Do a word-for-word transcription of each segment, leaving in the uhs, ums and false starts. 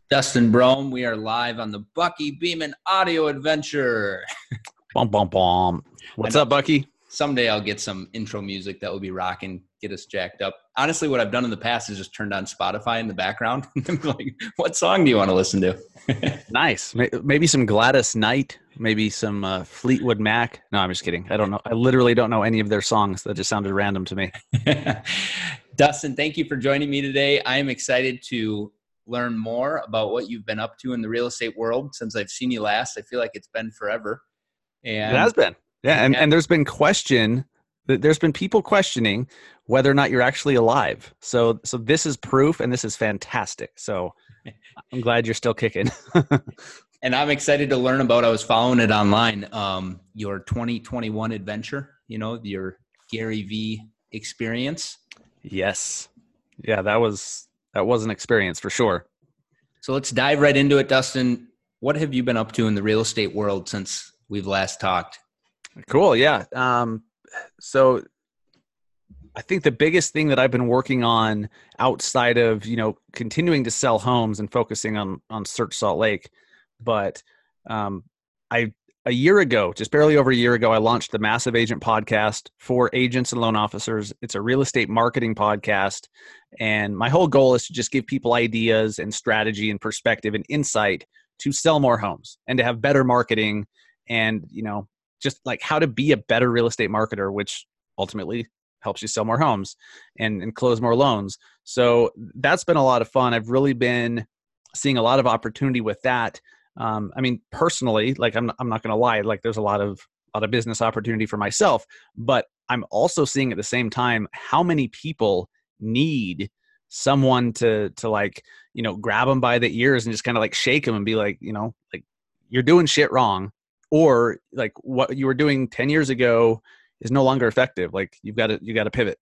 Dustin Brome, we are live on the Bucky Beeman audio adventure. Bum, bum, bum. What's up, Bucky? Someday I'll get some intro music that will be rocking, get us jacked up. Honestly, what I've done in the past is just turned on Spotify in the background. I'm like, what song do you want to listen to? Nice. Maybe some Gladys Knight, maybe some uh, Fleetwood Mac. No, I'm just kidding. I don't know. I literally don't know any of their songs. That just sounded random to me. Dustin, thank you for joining me today. I am excited to learn more about what you've been up to in the real estate world since I've seen you last. I feel like it's been forever. And it has been. Yeah. And, and there's been question, there's been people questioning whether or not you're actually alive. So, so this is proof, and this is fantastic. So I'm glad you're still kicking. And I'm excited to learn about, I was following it online, um, your twenty twenty-one adventure, you know, your Gary V experience. Yes. Yeah, that was, that was an experience for sure. So let's dive right into it, Dustin. What have you been up to in the real estate world since we've last talked? Cool. Yeah. Um, so I think the biggest thing that I've been working on outside of, you know, continuing to sell homes and focusing on, on Search Salt Lake, but um, I, a year ago, just barely over a year ago, I launched the Massive Agent podcast for agents and loan officers. It's a real estate marketing podcast. And my whole goal is to just give people ideas and strategy and perspective and insight to sell more homes and to have better marketing and, you know, just like how to be a better real estate marketer, which ultimately helps you sell more homes and, and close more loans. So that's been a lot of fun. I've really been seeing a lot of opportunity with that. Um, I mean, personally, like I'm, I'm not going to lie, like there's a lot of, a lot of business opportunity for myself, but I'm also seeing at the same time how many people need someone to, to like, you know, grab them by the ears and just kind of like shake them and be like, you know, like you're doing shit wrong. Or like what you were doing ten years ago is no longer effective. Like you've got to, you got to pivot.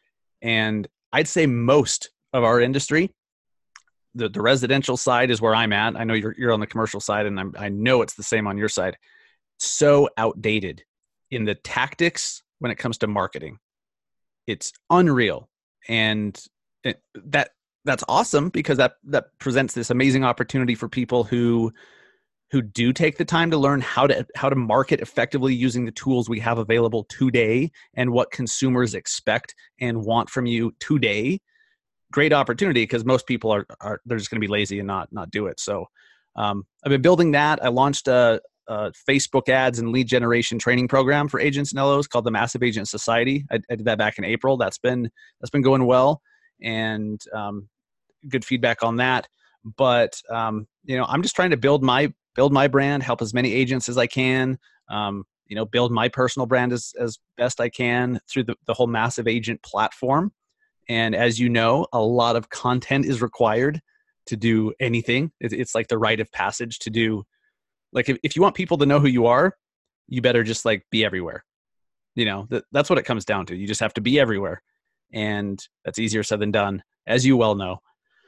And I'd say most of our industry, the, the residential side is where I'm at. I know you're, you're on the commercial side, and I'm, I know it's the same on your side. So outdated in the tactics when it comes to marketing. It's unreal. And it, that that's awesome because that, that presents this amazing opportunity for people who who do take the time to learn how to how to market effectively using the tools we have available today and what consumers expect and want from you today. Great opportunity because most people are, are they're just going to be lazy and not not do it. So um, I've been building that. I launched a, a Facebook ads and lead generation training program for agents and L Os called the Massive Agent Society. I, I did that back in April. That's been that's been going well, and um, good feedback on that. But um, you know, I'm just trying to build my build my brand, help as many agents as I can, um, you know, build my personal brand as, as best I can through the, the whole Massive Agent platform. And as you know, a lot of content is required to do anything. It, it's like the rite of passage to do. Like if, if you want people to know who you are, you better just like be everywhere. You know, that, that's what it comes down to. You just have to be everywhere. And that's easier said than done, as you well know.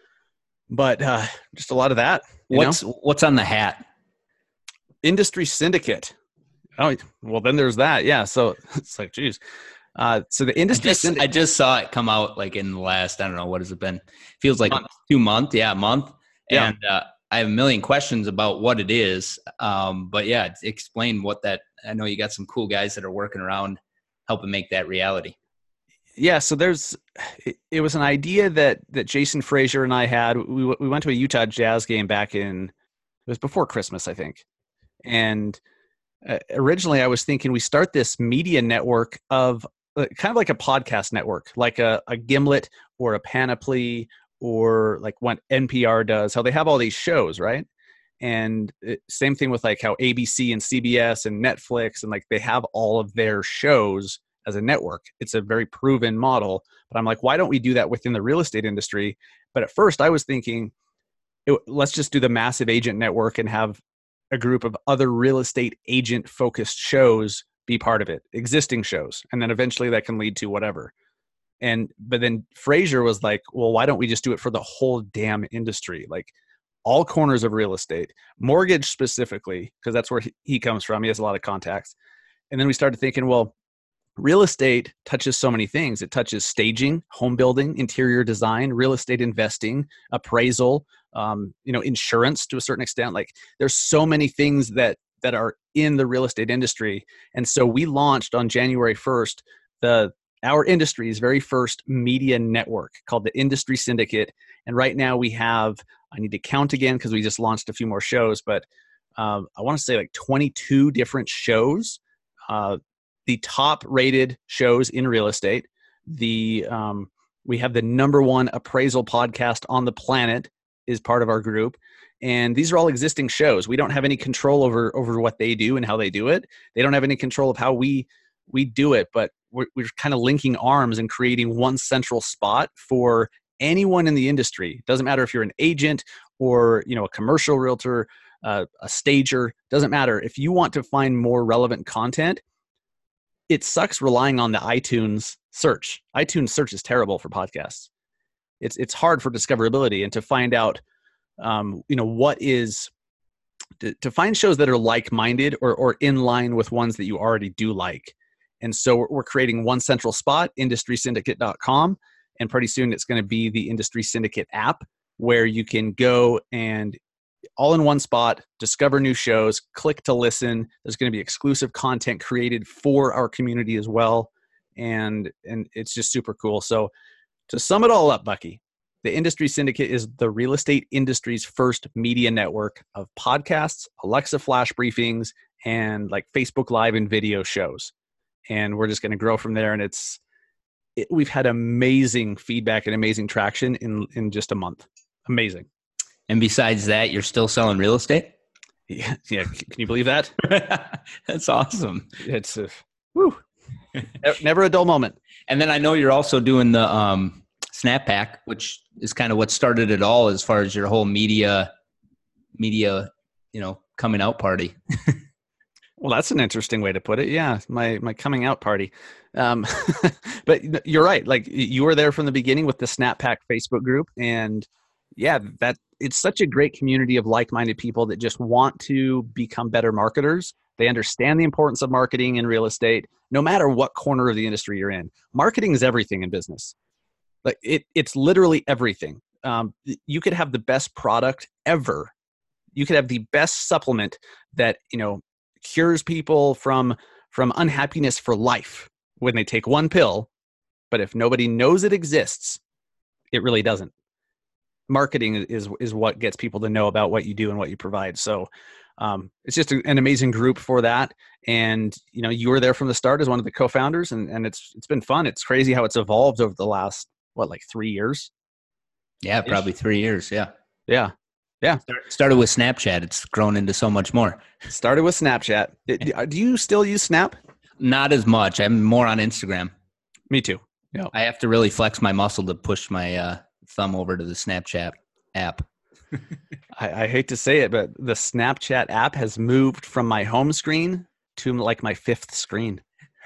But uh, just a lot of that. What's know? what's on the hat? Industry syndicate. Oh, well, then there's that. Yeah. So it's like, geez. Uh, so the industry I just, syndicate. I just saw it come out like in the last, I don't know, what has it been? Feels like month. two months. Yeah, a month. Yeah. And uh, I have a million questions about what it is. Um, but yeah, explain what that, I know you got some cool guys that are working around helping make that reality. Yeah. So there's, it, it was an idea that, that Jason Frazier and I had. We, we went to a Utah Jazz game back in, it was before Christmas, I think. And uh, originally I was thinking we start this media network of uh, kind of like a podcast network, like a, a Gimlet or a Panoply or like what N P R does, how they have all these shows, right? And it, same thing with like how A B C and C B S and Netflix, and like they have all of their shows as a network. It's a very proven model, but I'm like, why don't we do that within the real estate industry? But at first I was thinking, it, let's just do the Massive Agent Network and have a group of other real estate agent focused shows be part of it, existing shows. And then eventually that can lead to whatever. And, but then Frazier was like, well, why don't we just do it for the whole damn industry? Like all corners of real estate, mortgage specifically, because that's where he, he comes from. He has a lot of contacts. And then we started thinking, well, real estate touches so many things. It touches staging, home building, interior design, real estate investing, appraisal, um, you know, insurance to a certain extent. Like there's so many things that that are in the real estate industry. And so we launched on January first the our industry's very first media network called the Industry Syndicate. And right now we have, I need to count again because we just launched a few more shows, but um, I want to say like twenty-two different shows. Uh, the top rated shows in real estate. The um, we have the number one appraisal podcast on the planet is part of our group. And these are all existing shows. We don't have any control over, over what they do and how they do it. They don't have any control of how we, we do it, but we're, we're kind of linking arms and creating one central spot for anyone in the industry. It doesn't matter if you're an agent or, you know, a commercial realtor, uh, a stager, doesn't matter. If you want to find more relevant content, it sucks relying on the iTunes search. iTunes search is terrible for podcasts. It's it's hard for discoverability and to find out, um, you know, what is to, to find shows that are like-minded or or in line with ones that you already do like. And so we're, we're creating one central spot, industry syndicate dot com, and pretty soon it's going to be the Industry Syndicate app where you can go and all in one spot, discover new shows, click to listen. There's going to be exclusive content created for our community as well. And, and it's just super cool. So to sum it all up, Bucky, the Industry Syndicate is the real estate industry's first media network of podcasts, Alexa flash briefings, and like Facebook Live and video shows. And we're just going to grow from there. And it's, it, we've had amazing feedback and amazing traction in, in just a month. Amazing. And besides that, you're still selling real estate? Yeah. yeah. Can you believe that? That's awesome. It's uh, woo. Never a dull moment. And then I know you're also doing the um, Snap Pack, which is kind of what started it all as far as your whole media, media, you know, coming out party. Well, that's an interesting way to put it. Yeah, my my coming out party. Um, but you're right. Like you were there from the beginning with the Snap Pack Facebook group, and yeah, that it's such a great community of like-minded people that just want to become better marketers. They understand the importance of marketing in real estate, no matter what corner of the industry you're in. Marketing is everything in business. Like it, it's literally everything. Um, you could have the best product ever. You could have the best supplement that, you know, cures people from from unhappiness for life when they take one pill. But if nobody knows it exists, it really doesn't. Marketing is is what gets people to know about what you do and what you provide. So um, it's just a, an amazing group for that. And you know, you were there from the start as one of the co-founders, and and it's it's been fun. It's crazy how it's evolved over the last what like three years. Yeah, probably three years. Yeah, yeah, yeah. Started with Snapchat. It's grown into so much more. Started with Snapchat. Do you still use Snap? Not as much. I'm more on Instagram. Me too. Yeah, I have to really flex my muscle to push my uh, thumb over to the Snapchat app. I, I hate to say it, but the Snapchat app has moved from my home screen to like my fifth screen.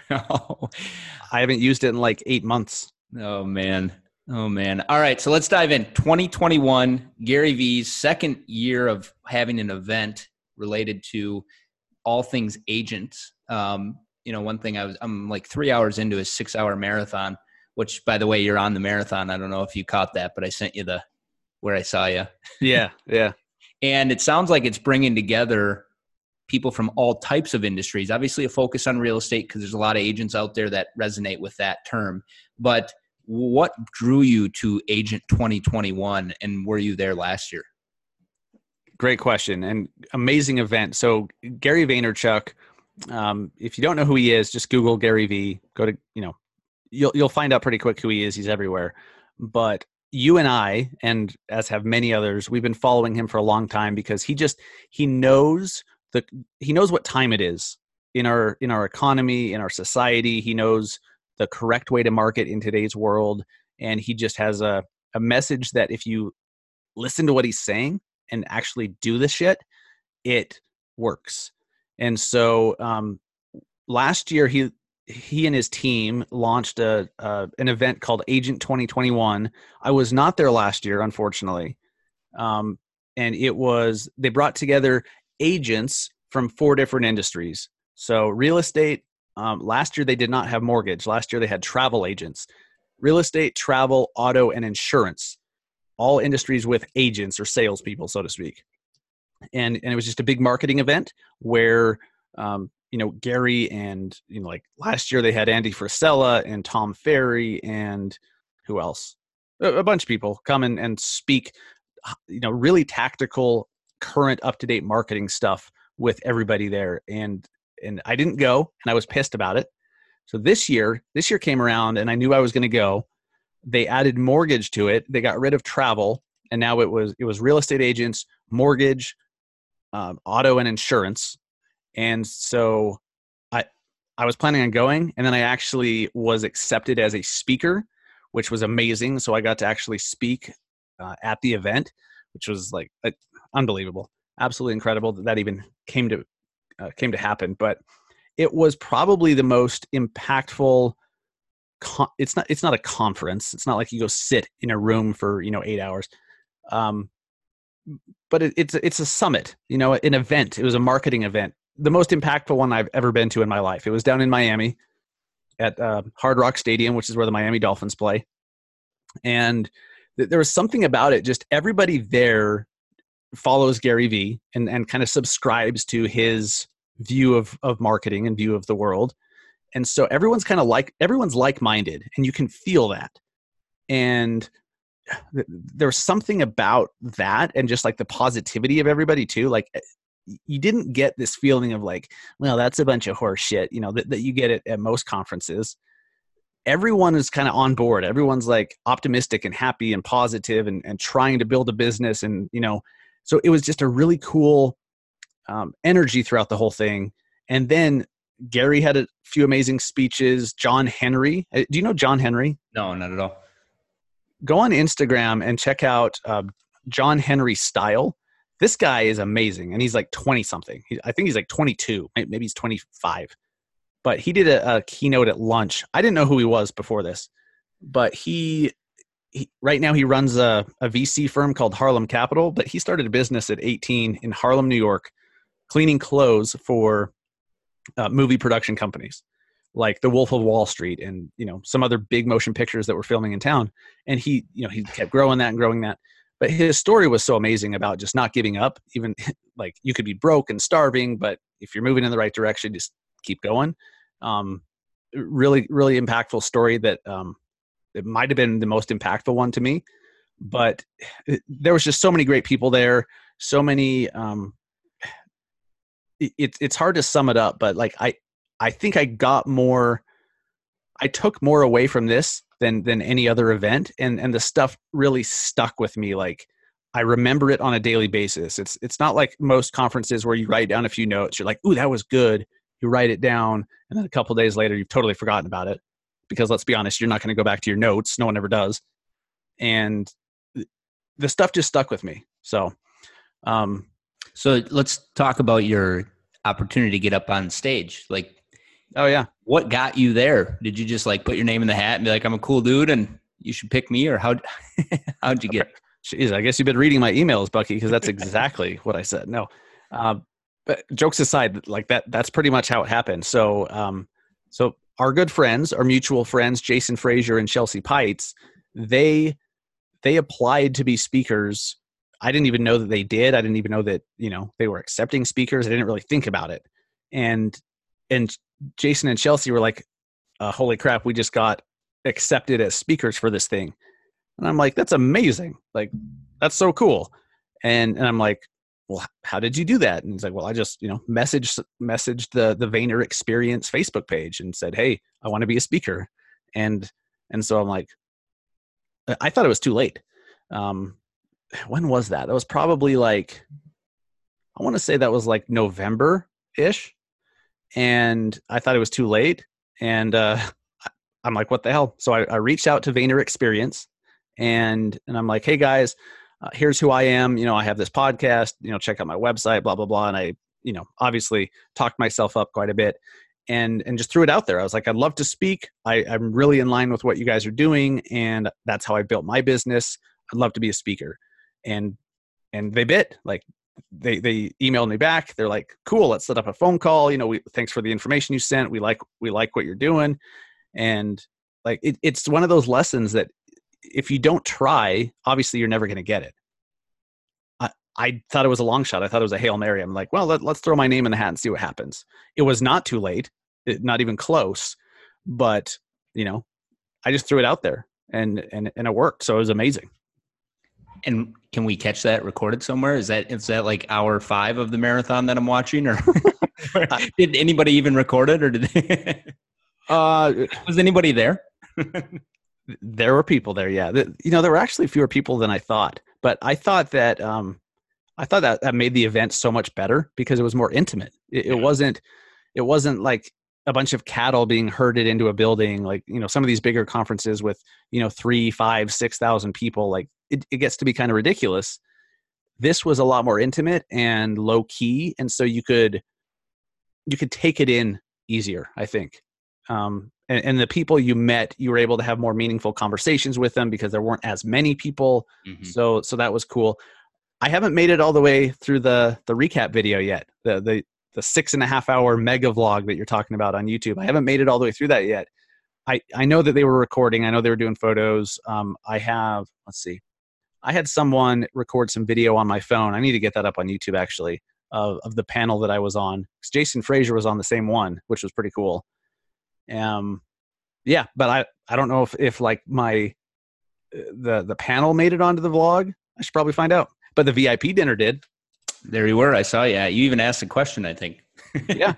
Oh. I haven't used it in like eight months. Oh, man. Oh, man. All right. So let's dive in. twenty twenty-one, Gary V's second year of having an event related to all things agents. Um, you know, one thing I was, I'm like three hours into a six hour marathon, which by the way, you're on the marathon. I don't know if you caught that, but I sent you the, where I saw you. Yeah. Yeah. And it sounds like it's bringing together people from all types of industries, obviously a focus on real estate because there's a lot of agents out there that resonate with that term. But what drew you to Agent twenty twenty-one, and were you there last year? Great question and amazing event. So Gary Vaynerchuk, um, if you don't know who he is, just Google Gary V. Go to, you know, you'll you'll find out pretty quick who he is. He's everywhere. But you and I, and as have many others, we've been following him for a long time because he just he knows the he knows what time it is in our in our economy, in our society. He knows the correct way to market in today's world. And he just has a, a message that if you listen to what he's saying and actually do the shit, it works. And so um, last year, he he and his team launched a, uh, an event called Agent twenty twenty-one. I was not there last year, unfortunately. Um, and it was, they brought together agents from four different industries. So real estate, Um, last year, they did not have mortgage. Last year, they had travel agents, real estate, travel, auto, and insurance, all industries with agents or salespeople, so to speak. And, and it was just a big marketing event where, um, you know, Gary and, you know, like last year they had Andy Frisella and Tom Ferry and who else? A, a bunch of people come in and speak, you know, really tactical, current, up-to-date marketing stuff with everybody there. And, and I didn't go, and I was pissed about it. So this year, this year came around and I knew I was going to go. They added mortgage to it. They got rid of travel. And now it was, it was real estate agents, mortgage, um, auto, and insurance. And so I, I was planning on going, and then I actually was accepted as a speaker, which was amazing. So I got to actually speak uh, at the event, which was like uh, unbelievable, absolutely incredible that that even came to uh, came to happen. But it was probably the most impactful. Con- it's not. It's not a conference. It's not like you go sit in a room for you know eight hours. Um, but it, it's it's a summit. You know, an event. It was a marketing event. The most impactful one I've ever been to in my life. It was down in Miami at uh, Hard Rock Stadium, which is where the Miami Dolphins play. And th- there was something about it. Just everybody there follows Gary Vee and, and kind of subscribes to his view of, of marketing and view of the world. And so everyone's kind of like, everyone's like-minded, and you can feel that. And th- there's something about that and just like the positivity of everybody too. Like, you didn't get this feeling of like, well, that's a bunch of horse shit, you know, that, that you get at, at most conferences. Everyone is kind of on board. Everyone's like optimistic and happy and positive and, and trying to build a business. And, you know, so it was just a really cool um, energy throughout the whole thing. And then Gary had a few amazing speeches. John Henry. Do you know John Henry? No, not at all. Go on Instagram and check out uh, John Henry Style. This guy is amazing, and he's like twenty something. He, I think he's like twenty-two, maybe he's twenty-five. But he did a, a keynote at lunch. I didn't know who he was before this, but he, he right now he runs a, a V C firm called Harlem Capital. But he started a business at eighteen in Harlem, New York, cleaning clothes for uh, movie production companies like The Wolf of Wall Street and you know some other big motion pictures that were filming in town. And he, you know, he kept growing that and growing that. But his story was so amazing about just not giving up. Even like you could be broke and starving, but if you're moving in the right direction, just keep going. Um, really, really impactful story that um, it might have been the most impactful one to me. But it, there was just so many great people there. So many. Um, it, it, it's hard to sum it up, but like I, I think I got more. I took more away from this than than any other event, and and the stuff really stuck with me. Like I remember it on a daily basis. It's it's not like most conferences where you write down a few notes. You're like, ooh, that was good. You write it down, and then a couple of days later, you've totally forgotten about it. Because let's be honest, you're not going to go back to your notes. No one ever does. And the stuff just stuck with me. So, um, so let's talk about your opportunity to get up on stage. Like, oh yeah. What got you there? Did you just like put your name in the hat and be like, I'm a cool dude and you should pick me? Or how, how'd you get? Jeez, I guess you've been reading my emails, Bucky, because that's exactly what I said. No, um, but jokes aside, like that, that's pretty much how it happened. So, um, so our good friends, our mutual friends, Jason Frazier and Chelsea Pites, they, they applied to be speakers. I didn't even know that they did. I didn't even know that, you know, they were accepting speakers. I didn't really think about it. And, and Jason and Chelsea were like, uh, holy crap, we just got accepted as speakers for this thing. And I'm like, that's amazing. Like, that's so cool. And and I'm like, well, how did you do that? And he's like, well, I just, you know, messaged, messaged the, the Vayner Experience Facebook page and said, hey, I want to be a speaker. And, and so I'm like, I thought it was too late. Um, when was that? That was probably like, I want to say that was like November-ish. And I thought it was too late. And uh, I'm like, what the hell? So I, I reached out to Vayner Experience and, and I'm like, hey guys, uh, here's who I am. You know, I have this podcast, you know, check out my website, blah, blah, blah. And I, you know, obviously talked myself up quite a bit and, and just threw it out there. I was like, I'd love to speak. I, I'm really in line with what you guys are doing. And that's how I built my business. I'd love to be a speaker. And, and they bit like, they they emailed me back. They're like, cool, let's set up a phone call. You know, we thanks for the information you sent. We like we like what you're doing. And like it, it's one of those lessons that if you don't try, obviously you're never going to get it. I, I thought it was a long shot. I thought it was a Hail Mary. I'm like, well, let, let's throw my name in the hat and see what happens. It was not too late, it, not even close, but you know, I just threw it out there and, and, and it worked. So it was amazing. And can we catch that recorded somewhere? Is that, is that like hour five of the marathon that I'm watching, or did anybody even record it, or did they? uh, was anybody there? There were people there. Yeah. The, you know, there were actually fewer people than I thought, but I thought that, um, I thought that that made the event so much better because it was more intimate. It, it wasn't, it wasn't like a bunch of cattle being herded into a building. Like, you know, some of these bigger conferences with, you know, three, five, six thousand people, like it, it gets to be kind of ridiculous. This was a lot more intimate and low key. And so you could, you could take it in easier, I think. Um, and, and the people you met, you were able to have more meaningful conversations with them because there weren't as many people. Mm-hmm. So, so that was cool. I haven't made it all the way through the, the recap video yet. The, the, the six and a half hour mega vlog that you're talking about on YouTube. I haven't made it all the way through that yet. I, I know that they were recording. I know they were doing photos. Um, I have, let's see, I had someone record some video on my phone. I need to get that up on YouTube actually, of, of the panel that I was on. 'Cause Jason Frazier was on the same one, which was pretty cool. Um, yeah, but I, I don't know if, if like my, the, the panel made it onto the vlog. I should probably find out, but the V I P dinner did. There you were. I saw you. You even asked a question, I think. Yeah.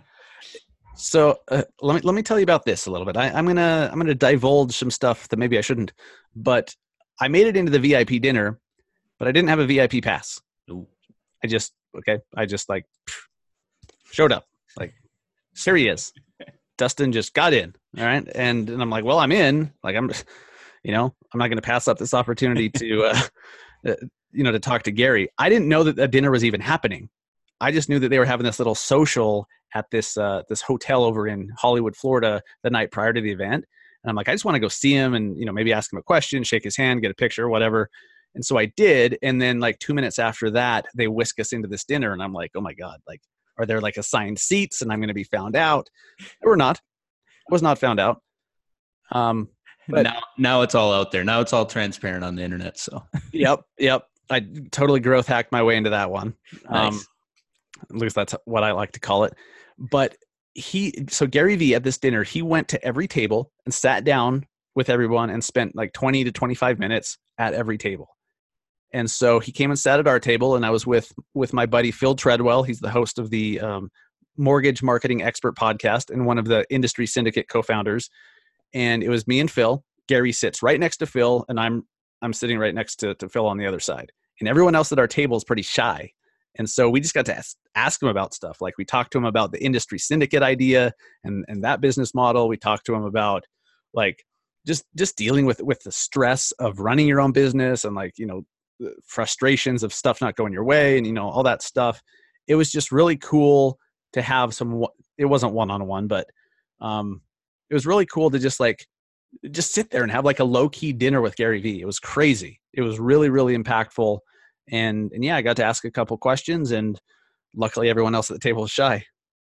So uh, let me, let me tell you about this a little bit. I, I'm going to, I'm going to divulge some stuff that maybe I shouldn't, but I made it into the V I P dinner, but I didn't have a V I P pass. Ooh. I just, okay. I just like showed up like, here he is. Dustin just got in. All right. And, and I'm like, well, I'm in. Like, I'm, you know, I'm not going to pass up this opportunity to, uh, uh, you know, to talk to Gary. I didn't know that the dinner was even happening. I just knew that they were having this little social at this, uh, this hotel over in Hollywood, Florida, the night prior to the event. And I'm like, I just want to go see him and, you know, maybe ask him a question, shake his hand, get a picture, whatever. And so I did. And then like two minutes after that, they whisk us into this dinner. And I'm like, oh my God, like, are there like assigned seats and I'm going to be found out? They were not. I was not found out. Um, but now, now it's all out there. Now it's all transparent on the internet. So yep. Yep. I totally growth hacked my way into that one. Nice. Um, at least that's what I like to call it. But he, so Gary Vee at this dinner, he went to every table and sat down with everyone and spent like twenty to twenty-five minutes at every table. And so he came and sat at our table, and I was with, with my buddy, Phil Treadwell. He's the host of the um, Mortgage Marketing Expert podcast and one of the Industry Syndicate co-founders. And it was me and Phil. Gary sits right next to Phil, and I'm, I'm sitting right next to, to Phil on the other side. And everyone else at our table is pretty shy. And so we just got to ask, ask him about stuff. Like we talked to him about the Industry Syndicate idea and, and that business model. We talked to him about like just, just dealing with, with the stress of running your own business and like, you know, the frustrations of stuff not going your way and, you know, all that stuff. It was just really cool to have some, it wasn't one-on-one, but um, it was really cool to just like, just sit there and have like a low key dinner with Gary Vee. It was crazy. It was really, really impactful. And, and yeah, I got to ask a couple questions and luckily everyone else at the table was shy.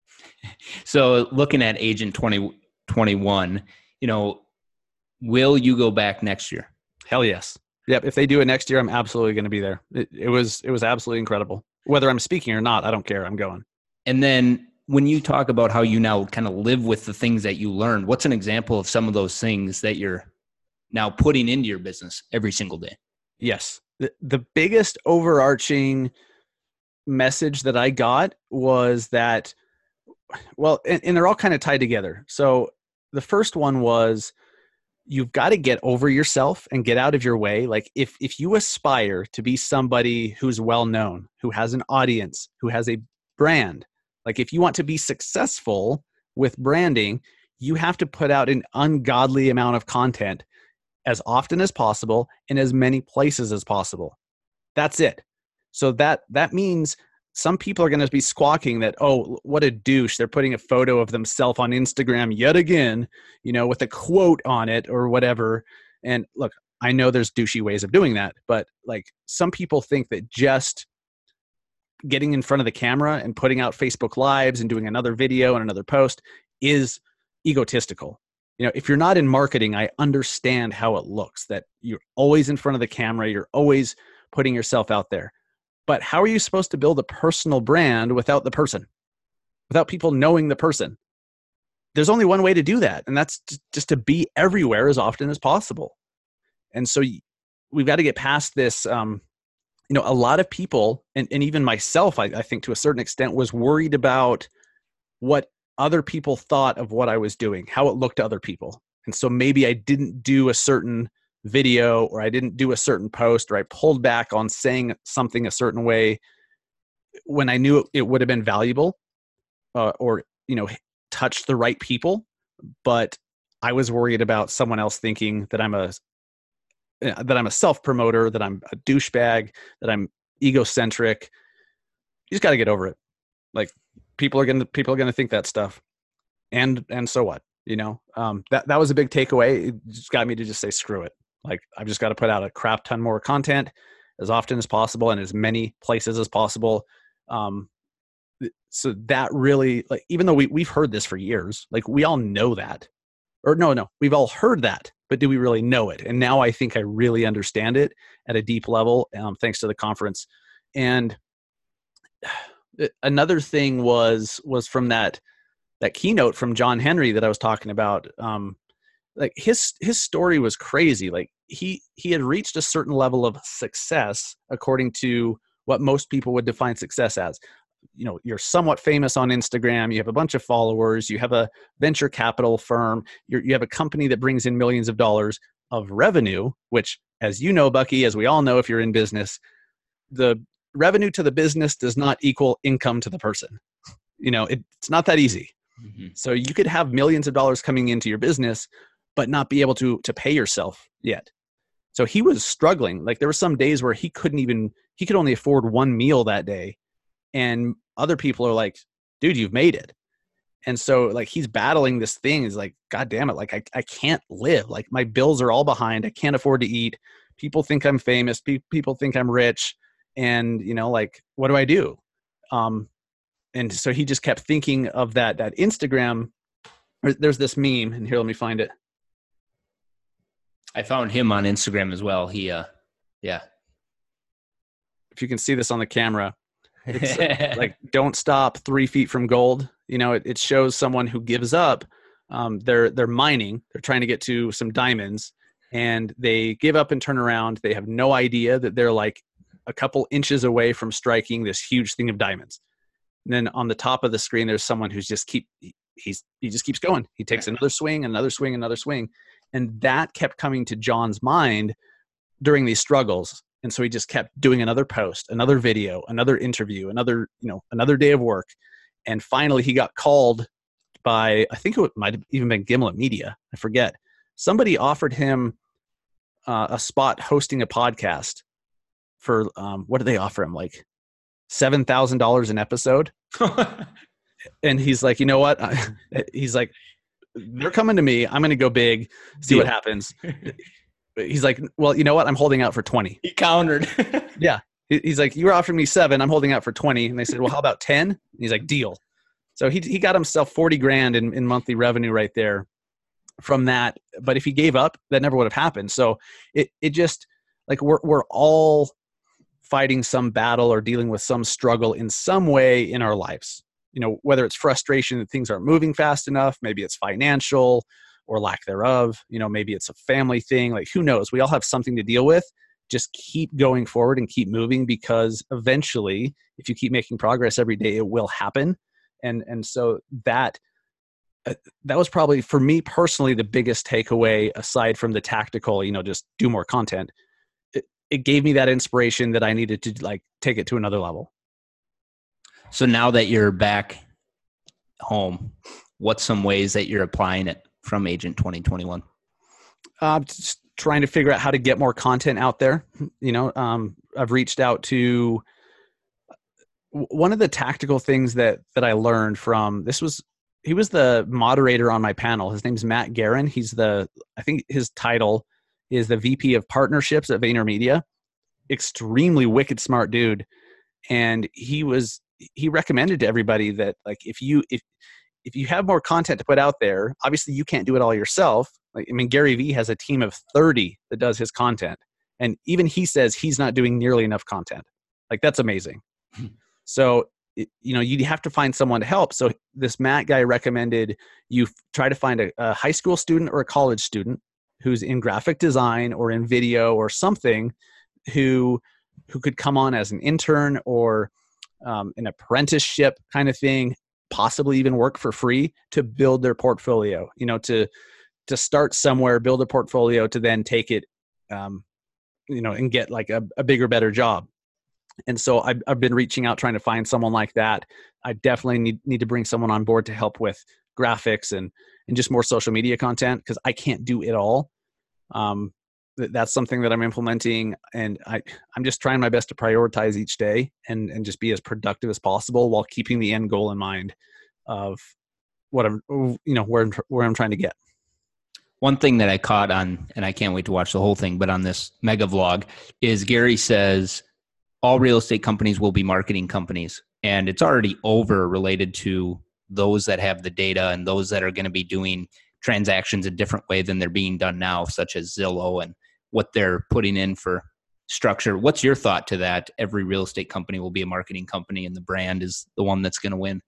So looking at Agent twenty twenty-one, you know, will you go back next year? Hell yes. Yep. If they do it next year, I'm absolutely going to be there. It, it was, it was absolutely incredible. Whether I'm speaking or not, I don't care. I'm going. And then when you talk about how you now kind of live with the things that you learned, what's an example of some of those things that you're now putting into your business every single day? Yes. The, the biggest overarching message that I got was that, well, and, and they're all kind of tied together. So the first one was, you've got to get over yourself and get out of your way. Like if, if you aspire to be somebody who's well-known, who has an audience, who has a brand, like if you want to be successful with branding, you have to put out an ungodly amount of content as often as possible in as many places as possible. That's it. So that, that means some people are going to be squawking that, oh, what a douche. They're putting a photo of themselves on Instagram yet again, you know, with a quote on it or whatever. And look, I know there's douchey ways of doing that, but like some people think that just getting in front of the camera and putting out Facebook Lives and doing another video and another post is egotistical. You know, if you're not in marketing, I understand how it looks, that you're always in front of the camera, you're always putting yourself out there. But how are you supposed to build a personal brand without the person, without people knowing the person? There's only one way to do that, and that's just to be everywhere as often as possible. And so we've got to get past this. Um, you know, a lot of people, and, and even myself, I, I think to a certain extent, was worried about what other people thought of what I was doing, how it looked to other people. And so maybe I didn't do a certain video, or I didn't do a certain post, or I pulled back on saying something a certain way when I knew it would have been valuable, uh, or, you know, touch the right people. But I was worried about someone else thinking that I'm a that I'm a self-promoter, that I'm a douchebag, that I'm egocentric. You just got to get over it. Like, people are gonna people are gonna think that stuff, and and so what? You know, um, that that was a big takeaway. It just got me to just say screw it. Like, I've just got to put out a crap ton more content as often as possible and as many places as possible. Um, so that really, like, even though we, we've heard this for years, like, we all know that, or no, no, we've all heard that, but do we really know it? And now I think I really understand it at a deep level, um, thanks to the conference. And another thing was, was from that, that keynote from John Henry that I was talking about. Um, like his, his story was crazy. Like he, he had reached a certain level of success according to what most people would define success as. You know, you're somewhat famous on Instagram, you have a bunch of followers, you have a venture capital firm, you're, you have a company that brings in millions of dollars of revenue, which, as you know, Bucky, as we all know, if you're in business, the revenue to the business does not equal income to the person. You know, it, it's not that easy. Mm-hmm. So you could have millions of dollars coming into your business, but not be able to, to pay yourself yet. So he was struggling. Like, there were some days where he couldn't even, he could only afford one meal that day. And other people are like, dude, you've made it. And so, like, he's battling this thing. He's like, God damn it. Like, I, I can't live. Like, my bills are all behind. I can't afford to eat. People think I'm famous. Pe- people think I'm rich. And, you know, like, what do I do? Um, and so he just kept thinking of that, that Instagram. There's this meme, and here, let me find it. I found him on Instagram as well. He, uh, yeah. If you can see this on the camera, it's like, don't stop three feet from gold. You know, it, it shows someone who gives up. Um, they're, they're mining, they're trying to get to some diamonds, and they give up and turn around. They have no idea that they're like a couple inches away from striking this huge thing of diamonds. And then on the top of the screen, there's someone who's just keep, he's, he just keeps going. He takes another swing, another swing, another swing. And that kept coming to John's mind during these struggles. And so he just kept doing another post, another video, another interview, another, you know, another day of work. And finally he got called by, I think it might have even been Gimlet Media, I forget. Somebody offered him uh, a spot hosting a podcast for, um, what did they offer him? Like seven thousand dollars an episode. And he's like, you know what? He's like, they're coming to me. I'm going to go big, see Deal. What happens. He's like, well, you know what? I'm holding out for twenty. He countered. Yeah. He's like, you were offering me seven. I'm holding out for twenty. And they said, well, how about ten? And he's like, deal. So he he got himself forty grand in, in monthly revenue right there from that. But if he gave up, that never would have happened. So it, it just, like, we're, we're all fighting some battle or dealing with some struggle in some way in our lives. You know, whether it's frustration that things aren't moving fast enough, maybe it's financial or lack thereof, you know, maybe it's a family thing, like, who knows? We all have something to deal with. Just keep going forward and keep moving, because eventually, if you keep making progress every day, it will happen. And, and so that, uh, that was probably, for me personally, the biggest takeaway, aside from the tactical, you know, just do more content. It, it gave me that inspiration that I needed to, like, take it to another level. So now that you're back home, what's some ways that you're applying it from Agent twenty twenty-one? Uh, just trying to figure out how to get more content out there. You know, um, I've reached out to one of the tactical things that, that I learned from this was, he was the moderator on my panel. His name's Matt Guerin. He's the, I think his title is the V P of partnerships at VaynerMedia. Extremely wicked smart dude. and he was he recommended to everybody that like if you if if you have more content to put out there, obviously you can't do it all yourself. Like I mean, Gary Vee has a team of thirty that does his content, and even he says he's not doing nearly enough content. Like that's amazing. So it, you know you have to find someone to help. So this Matt guy recommended you f- try to find a, a high school student or a college student who's in graphic design or in video or something, who who could come on as an intern or um, an apprenticeship kind of thing, possibly even work for free to build their portfolio. You know, to to start somewhere, build a portfolio, to then take it, um, you know, and get like a, a bigger, better job. And so I've, I've been reaching out, trying to find someone like that. I definitely need, need to bring someone on board to help with graphics and, and just more social media content, because I can't do it all. Um, th- that's something that I'm implementing, and I, I'm just trying my best to prioritize each day and, and just be as productive as possible while keeping the end goal in mind of what I'm, you know, where I'm, where I'm trying to get. One thing that I caught on, and I can't wait to watch the whole thing, but on this mega vlog is Gary says all real estate companies will be marketing companies, and it's already over related to those that have the data and those that are going to be doing transactions a different way than they're being done now, such as Zillow and what they're putting in for structure. What's your thought to that? Every real estate company will be a marketing company, and the brand is the one that's going to win.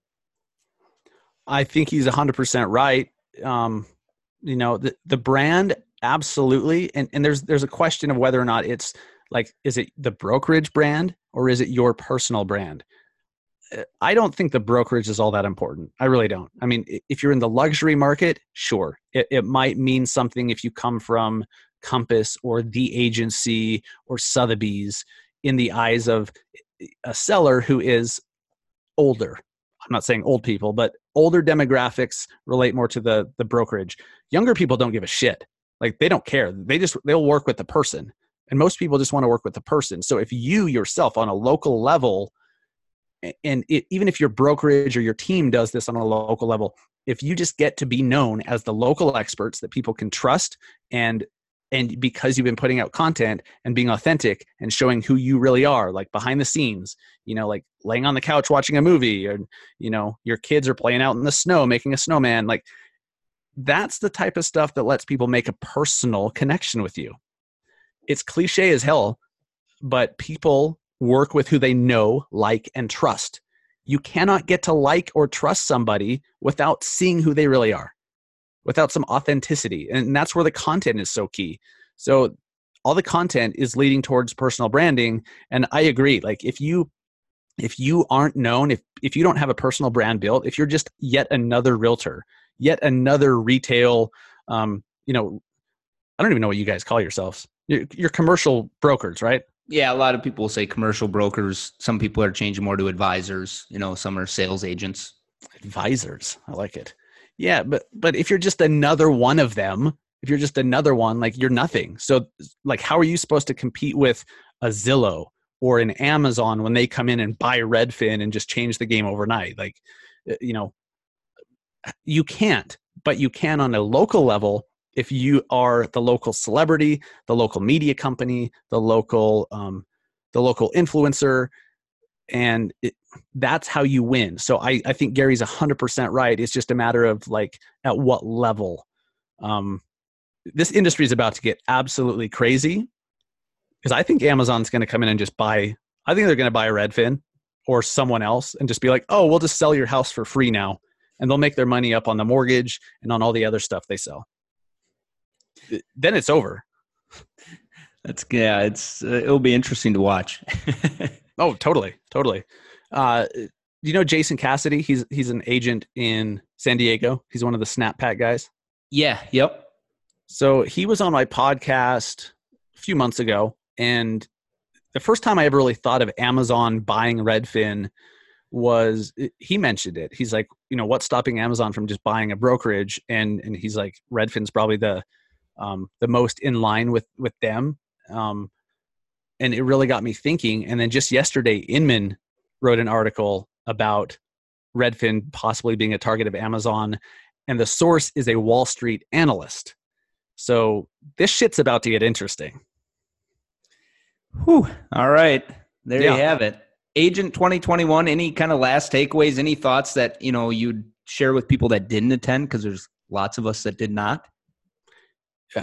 I think he's one hundred percent right. Um, you know, the, the brand, absolutely. And, and there's there's a question of whether or not it's like, is it the brokerage brand or is it your personal brand? I don't think the brokerage is all that important. I really don't. I mean, if you're in the luxury market, sure. It, it might mean something if you come from Compass or The Agency or Sotheby's in the eyes of a seller who is older. I'm not saying old people, but older demographics relate more to the, the brokerage. Younger people don't give a shit. Like they don't care. They just, they'll work with the person. And most people just want to work with the person. So if you yourself on a local level, and it, even if your brokerage or your team does this on a local level, if you just get to be known as the local experts that people can trust, and and because you've been putting out content and being authentic and showing who you really are, like behind the scenes, you know, like laying on the couch watching a movie, or, you know, your kids are playing out in the snow, making a snowman, like that's the type of stuff that lets people make a personal connection with you. It's cliche as hell, but people work with who they know, like, and trust. You cannot get to like or trust somebody without seeing who they really are, without some authenticity. And that's where the content is so key. So all the content is leading towards personal branding. And I agree. Like if you, if you aren't known, if, if you don't have a personal brand built, if you're just yet another realtor, yet another retail, um, you know, I don't even know what you guys call yourselves. You're, you're commercial brokers, right? Yeah, a lot of people say commercial brokers. Some people are changing more to advisors. You know, some are sales agents. Advisors. I like it. Yeah, but but if you're just another one of them, if you're just another one, like you're nothing. So like how are you supposed to compete with a Zillow or an Amazon when they come in and buy Redfin and just change the game overnight? Like, you know, you can't, but you can on a local level if you are the local celebrity, the local media company, the local um, the local influencer, and it, that's how you win. So I, I think Gary's one hundred percent right. It's just a matter of like at what level. Um, this industry is about to get absolutely crazy because I think Amazon's going to come in and just buy, I think they're going to buy a Redfin or someone else and just be like, oh, we'll just sell your house for free now. And they'll make their money up on the mortgage and on all the other stuff they sell. Then it's over. That's yeah. It's uh, it'll be interesting to watch. Oh, totally, totally. Uh, you know Jason Cassidy? He's he's an agent in San Diego. He's one of the Snap Pack guys. Yeah. Yep. So he was on my podcast a few months ago, and the first time I ever really thought of Amazon buying Redfin was he mentioned it. He's like, you know, what's stopping Amazon from just buying a brokerage? And and he's like, Redfin's probably the um, the most in line with with them. Um, and it really got me thinking. And then just yesterday, Inman wrote an article about Redfin possibly being a target of Amazon, and the source is a Wall Street analyst. So this shit's about to get interesting. Whew. All right. There Yeah. you have it. Agent twenty twenty-one, any kind of last takeaways, any thoughts that, you know, you'd share with people that didn't attend? Because there's lots of us that did not. Yeah.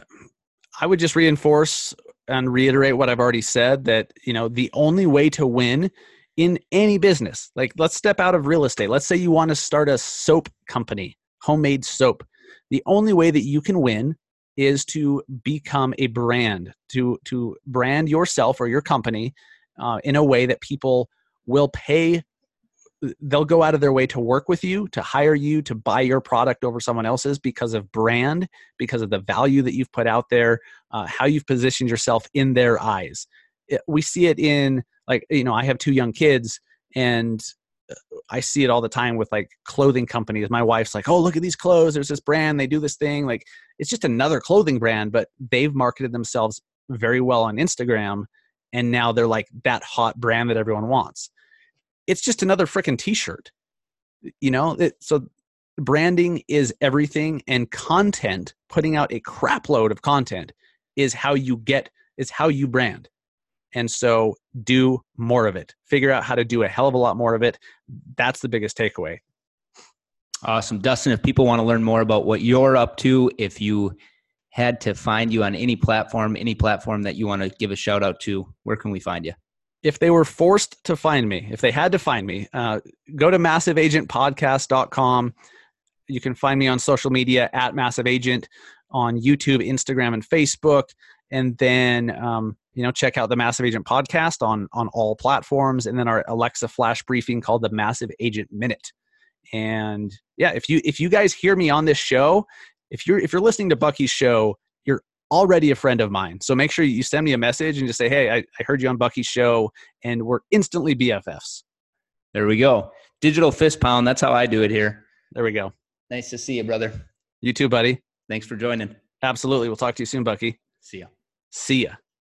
I would just reinforce and reiterate what I've already said, that, you know, the only way to win in any business, like let's step out of real estate. Let's say you want to start a soap company, homemade soap. The only way that you can win is to become a brand, to, to brand yourself or your company uh, in a way that people will pay. They'll go out of their way to work with you, to hire you, to buy your product over someone else's because of brand, because of the value that you've put out there, uh, how you've positioned yourself in their eyes. It, we see it in, like, you know, I have two young kids, and I see it all the time with like clothing companies. My wife's like, oh, look at these clothes. There's this brand. They do this thing. Like, it's just another clothing brand, but they've marketed themselves very well on Instagram. And now they're like that hot brand that everyone wants. It's just another freaking t-shirt, you know? It, so branding is everything, and content, putting out a crap load of content is how you get, is how you brand. And so do more of it. Figure out how to do a hell of a lot more of it. That's the biggest takeaway. Awesome. Dustin, if people want to learn more about what you're up to, if you had to find you on any platform, any platform that you want to give a shout out to, where can we find you? If they were forced to find me, if they had to find me, uh, go to massive agent podcast dot com. You can find me on social media at Massive Agent, on YouTube, Instagram, and Facebook. And then, um, you know, check out the Massive Agent podcast on, on all platforms. And then our Alexa flash briefing called the Massive Agent Minute. And yeah, if you, if you guys hear me on this show, if you're, if you're listening to Bucky's show, you're already a friend of mine. So make sure you send me a message and just say, hey, I, I heard you on Bucky's show, and we're instantly B F Fs. There we go. Digital fist pound. That's how I do it here. There we go. Nice to see you, brother. You too, buddy. Thanks for joining. Absolutely. We'll talk to you soon, Bucky. See ya. See ya.